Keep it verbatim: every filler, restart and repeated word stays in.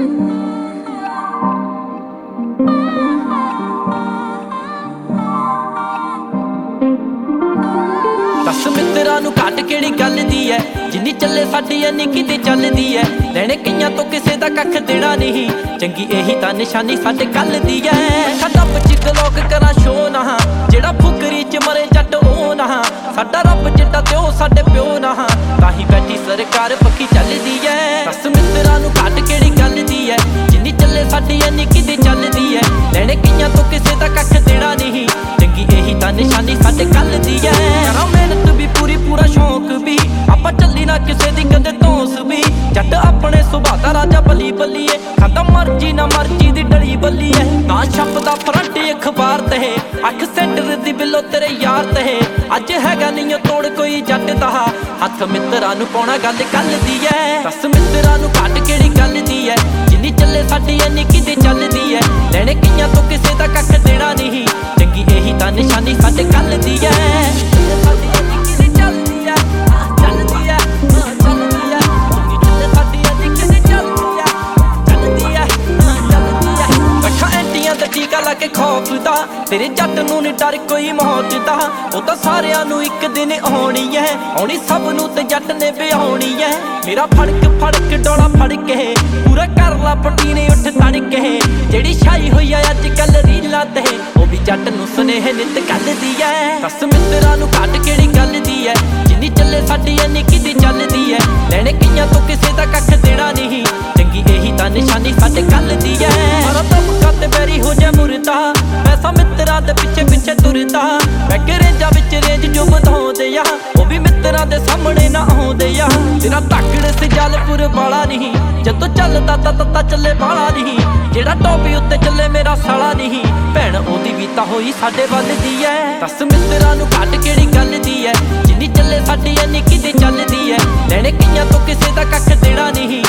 दस मित्रा नू घट केड़ी गल दी है, जिन्नी चले साडी इन्नी किते चलदी है। लैणे कईयां तो किसे दा कख देना नहीं, चंगी यही तां निशानी साडे कल दी है। साडा बचिक लोक करा शो ना, जेड़ा फुकरी च मरे जट ओ ना। साडा रब जिड्डा ते ओ साडे प्यो ना, ताही बैठी सरकार पक्की चलदी है। दस मित्रा नू घट केड़ी गल दी है, जिन्नी चले साडी इन्नी किते चलदी है। लैणे कईयां तो किसे दा कख देना नहीं, चंगी यही तां निशानी साडे कल दी है। मेहनत भी पूरी पूरा शौक भी, आपां चली ना किसे दी कदे धौंस भी। जट अपने सुभाऽ दा राजा बली बलीए, खांदा मर्जी ना मर्जी दी डली बली है। ना छपदा फ्रंट अखबार ते, अख सेंटर दी बिलो तेरे यार ते। अज हैगा नहीं तोड़ कोई जट दा, हथ मित्रा नू पाउणा गल कल दी है। दस मित्रा नू घट केड़ी गल दी है, जिन्नी चले साडी इन्नी किते चलदी है। लैणे कईयां तो किसे दा कख देना नहीं, चंगी यही तां निशानी साडे कल दी है। खौफ दा तेरे जट नू नी डर कोई मौत दा, ओ तां सारियां नू इक दिन आउणी है। आउणी सब नू ते जट ने ब्याहुणी है। मेरा फड़क फड़क डोला फड़के, पूरा कर ला पटीने उठ तड़के। जेड़ी छाई होई है अज कल रीलां ते, ओ भी जट नू सुनेहे नित गल दी है। दस मित्रा नू घट केड़ी गल दी है, जिन्नी चले साडी इन्नी किते चलदी है। लैणे कईयां तो किसे दा कख देना नहीं, चंगी यही तां निशानी साडे कल दी है। बैरी हो जाए मुरदा, पैसा मित्रा दे पिछे पिछे तुरदा। बैक रेंजा विच रेंज जो बधाउंदे आ, ओ भी मित्रा दे सामने ना आउंदे आ। तेरा ताकड़ सिजालपुर वाला नहीं, जदों चलदा तां तत्ता चले वाला नहीं। जेड़ा टॉपी उत्ते चले मेरा साला नहीं, भैण ओदी भी तां होई साडे वल दी है। दस मित्रा नू घट केड़ी गल दी है, जिन्नी चले साडी इन्नी किते चलदी है। लैणे कईयां तो किसे दा कख देना नहीं,